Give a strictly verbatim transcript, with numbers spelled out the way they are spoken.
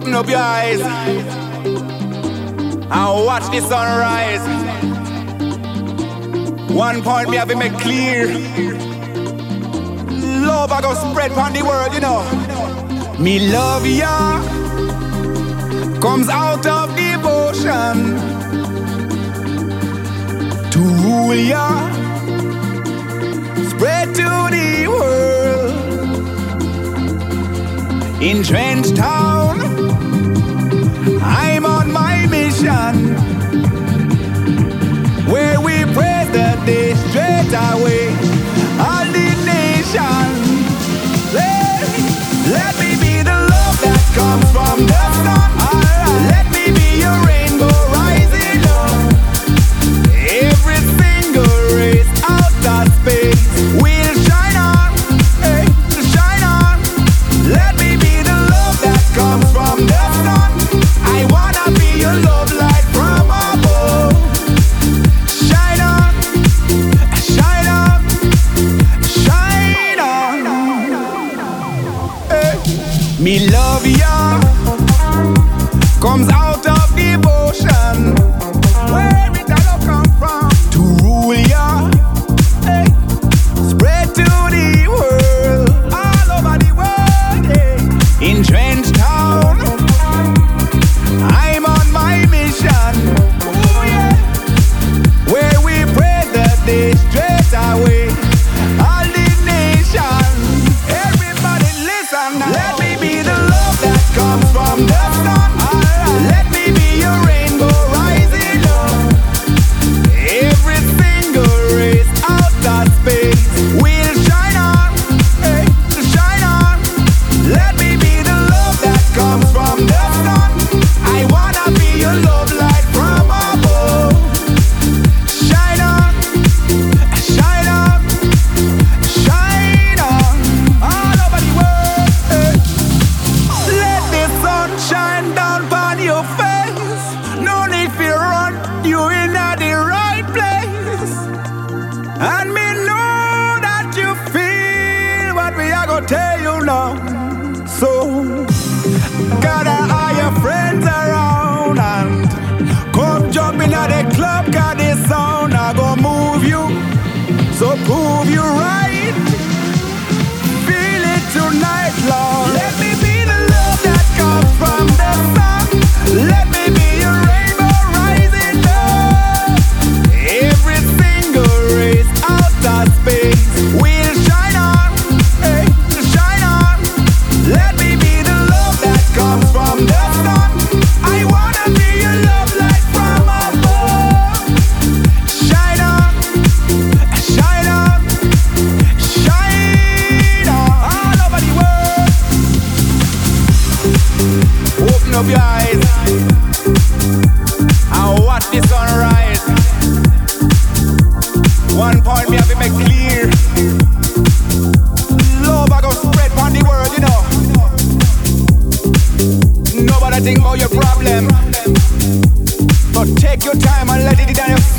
Open up your eyes and watch the sunrise. One point me have to make clear. Love I go spread on the world, you know. Me love ya comes out of devotion to rule ya, spread to the world. In Trench Town, I'm on my mission, where we praise the day straight away. All the nation, let, let me be the love that comes from the sun. Alright, let me be your rainbow rising up. Every single race out of space will shine on, hey, shine on. Let me be the love that comes from the sun. I wanna be your love light from above. Shine on, shine on, shine on. Hey. Me love ya comes out of devotion. Where it all come from? To rule ya, hey. Spread to the world, all over the world, hey. In Trench Town, I'm on my mission, ooh, yeah. Where we pray the day straight away. All the nation, everybody listen now. Let me be the love that comes from the sun. Alright, let me be your rainbow rising up. Every single race out of space will shine on, hey, shine on. Let me be the love that comes from the sun. I wanna be your love light from above. Shine on, shine on, shine on, all over the world, hey. Let the sun shine down on your face. No need for run, you in the right place. And me know that you feel what we are gonna tell you now. So gather all your friends around and come jump in at the club, cause this sound I gonna move you. So prove you right. Feel it tonight, Lord. Let me be the love that comes from the sun. Let me be your rainbow rising up. Every single race out of space will shine on, hey, shine on. Let me be the love that comes from the sun. I wanna be your love light from above. Shine on, shine on, shine on, all over the world. Open up your eyes and watch the sunrise. One point me have to make clear. Love I go spread on the world, you know. Nobody think about your problem, but take your time and let it down your